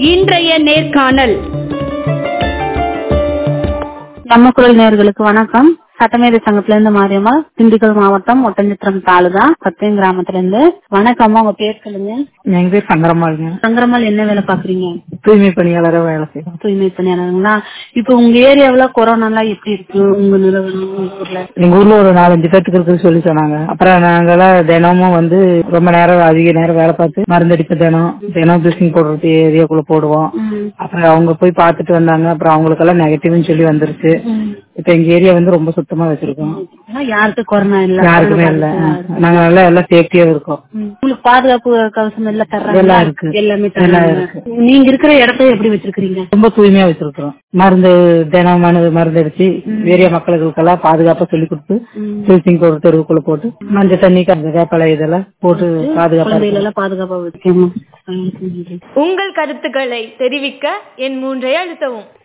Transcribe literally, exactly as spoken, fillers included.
இன்றைய நேர்காணல். நம்ம குரல் நேயர்களுக்கு வணக்கம். சட்டமேதை சங்கத்துல இருந்து மாரியம்மா, திண்டுக்கல் மாவட்டம் ஒட்டஞ்சத்திரம் தாலுகா சத்தியம் கிராமத்துல இருந்து. வணக்கம்மா, உங்க பேர் சொல்லுங்க. எங்க பேர் சங்கரம்மாளுங்க. சங்கரம்மாள் என்ன வேலை பாக்குறீங்க? தூய்மை பணியாளரா வேலை செய்யறோம். தூய்மை பணியாளருங்களா? இப்ப உங்க ஏரியாவுல கொரோனா எல்லாம் எப்படி இருக்கு உங்க நிலவரம்? உங்க ஊர்ல எங்க ஊர்ல ஒரு நாலஞ்சு பேத்துக்கு இருக்குன்னு சொல்லி சொன்னாங்க. அப்புறம் நாங்கெல்லாம் தினமும் வந்து ரொம்ப நேரம் அதிக நேரம் வேலை பார்த்து மருந்தடிப்பு தினம் தினம் பிளீச்சிங் போடுறது ஏரியாக்குள்ள போடுவோம். அப்புறம் அவங்க போய் பாத்துட்டு வந்தாங்க. அப்புறம் அவங்களுக்கு எல்லாம் நெகட்டிவ்னு சொல்லி வந்துருச்சு. இப்ப எங்க ஏரியா வந்து ரொம்ப சுத்தமா வச்சிருக்கோம். யாருக்கும் கொரோனா இல்ல, யாருக்குமே இல்ல. நாங்க நல்லா எல்லாம் சேஃப்டியா இருக்கோம். உங்களுக்கு பாதுகாப்பு கவசம் எல்லாம் தர்றாங்க? எல்லாம் இருக்கு, எல்லாமே தர்றாங்க. நீங்க இருக்கிற இடத்த எப்படி வச்சிருக்கீங்க? ரொம்ப தூய்மையா வச்சிருக்கிறோம். மருந்து தினம் மருந்து அடிச்சு ஏரியா மக்களுக்கு எல்லாம் பாதுகாப்பா சொல்லி கொடுத்து பிளீச்சிங் பவுடர் தெருவுக்குள்ள போட்டு மஞ்சள் தண்ணி வேப்பலை இதெல்லாம் போட்டு பாதுகாப்பா பாதுகாப்பா வச்சிருக்கோம். உங்கள் கருத்துக்களை தெரிவிக்க என் மூன்றை அழுத்தவும்.